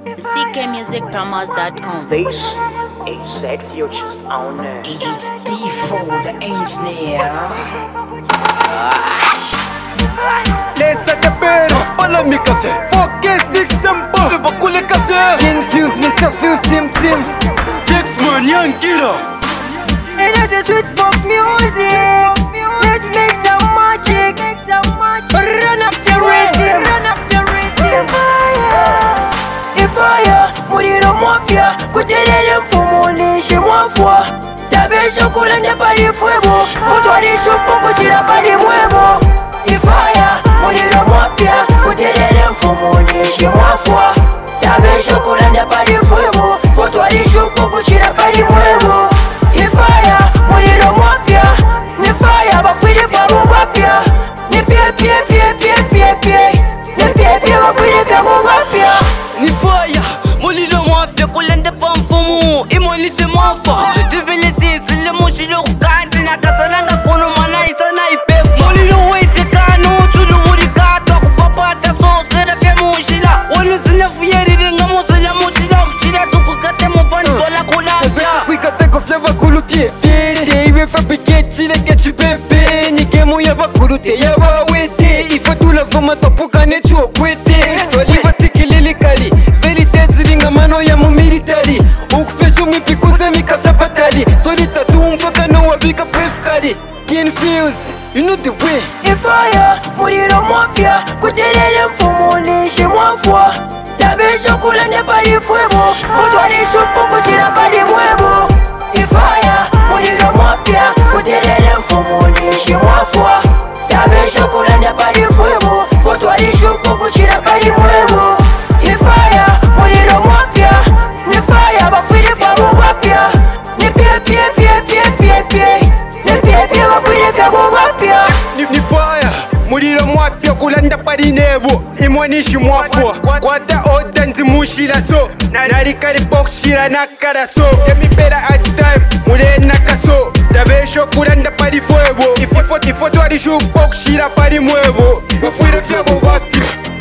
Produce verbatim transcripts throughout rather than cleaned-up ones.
C K music promos dot com. This is Z Future's owner. It's D four, the engineer. Laisse ta peine, pas la mi café. Focus six simple. Tu vas couler café. Infuse, Mister Fuse, Tim Tim. Jacksman, Young Killer. And at the Switchbox music, let's make some magic. Run up the rhythm, run up the rhythm. Ifaya, muriro mwapya, kutelele mfumo nishi mwafwa. Tabe shokula nepali fuego, futwarishi upungu chira pali mwebo. Ifaya, muriro mwapya, kutelele mfumo nishi mwafwa. Tabe shokula nepali fuego, futwarishi upungu chira pali mwebo. Ifaya, muriro mwapya, nifaya bafwili famu wapya. Nipie pie pie pie pie pie, nipie pie bafwili famu wapya. Ni fire, mulilo mwapya kulende pa mfumu imoni se mwafa tivile sisi le mushilo kukanti na kasalanga kono mana isana ipepa mulilo wete kano sulu urikata kupapata so sera pya mushila wanu sina fuyeri ringa musila mushila kuchila tukukate mupani kola kulapya Wikate kofya bakulu pie pie iwe fabriquer chile que tu pepe Nike muya bakulu te ya wawete Ifo tula voma topoka ne chuo kwete Toliba sikilili kali Verite zilinga mano ya mu military Ukufesho mwipikuze mikasa batali Solita tumfaka no wabika pref kali Infuse, you know the way. Ifaya, muriro mwapya, kutelele mfumo nishi mwafwa. Tabe shokula nepali fuego, futwarishi upungu chira pali mwebo. Ifaya, muriro mwapya, kutelele mfumo nishi mwafwa. Tabe shokula nepali fuego, futwarishi upungu chira pali mwebo. Ifaya, muriro mwapya, nifaya bafwili famu wapya. Nipie pie pie pie pie pie, nipie pie bafwili famu wapya. Ni fire, muriro mwapya kulanda pari nebo imwanishi mwafwa kwata oda nzimushira so narikari pokshira nakara so emipera at time murena kaso tabesho kulanda pari fuego ifo ifo twarishu pokshira pari mwebo bafwire fyabo wapya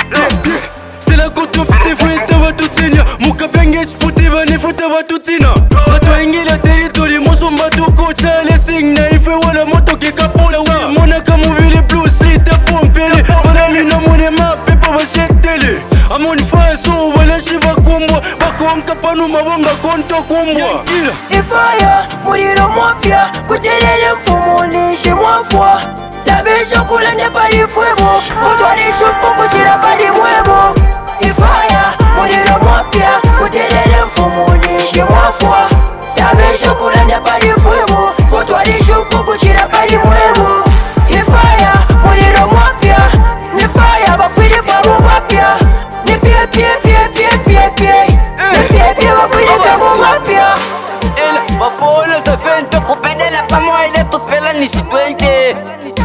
C'est la coton pite fouette va tout signer Muka benge spouti va ne fouta va tout signer Ratwa ingi la territory musumba tu kocha le signa Ife wala moto ke kapota Mona kamu vile blue street pompele Wana mina mune mapepa va shetele Amoni faso wala shiva kumbwa Bakonka panu mawanga konto kumbwa Ifaya, muriro mwapya, kutelele mfumo nishi mwafwa. Tabe shokula nepali fuego, futwarishi upungu chira pali mwebo. Ifaya, muriro mwapya, kutelele mfumo nishi mwafwa. Tabe shokula nepali fuego, futwarishi upungu chira pali mwebo. Ifaya, muriro mwapya, nifaya bafwili famu wapya. Nipie pie pie pie pie pie, nipie pie bafwili famu wapya. Ela bafona sa fento kupendela pamoja ile tupela nishi twenty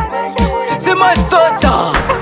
Sima socha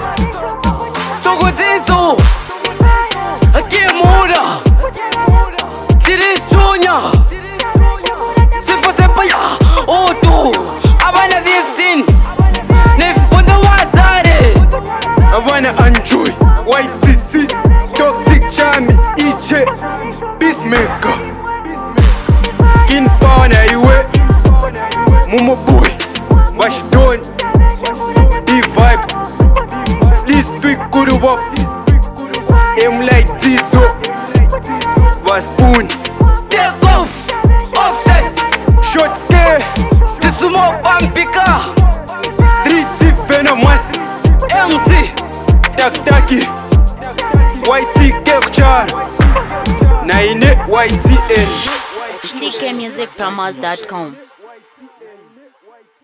Chokutizo Akimura Tiris chunya Sipa sepa ya Otu Abana fifteen Nifunda wazare Abana enjoy Y C C Toxic Chami Iche Peacemaker Kin Fauna iwe Mumo boy Washington D-Vibes This week kudu waf M like Dizo Waspoon Take off Offset Short scare Tisumo Pampika three T Venomous M C Tak Taki Y T Kelchar Naine Y T N C K music promos dot com.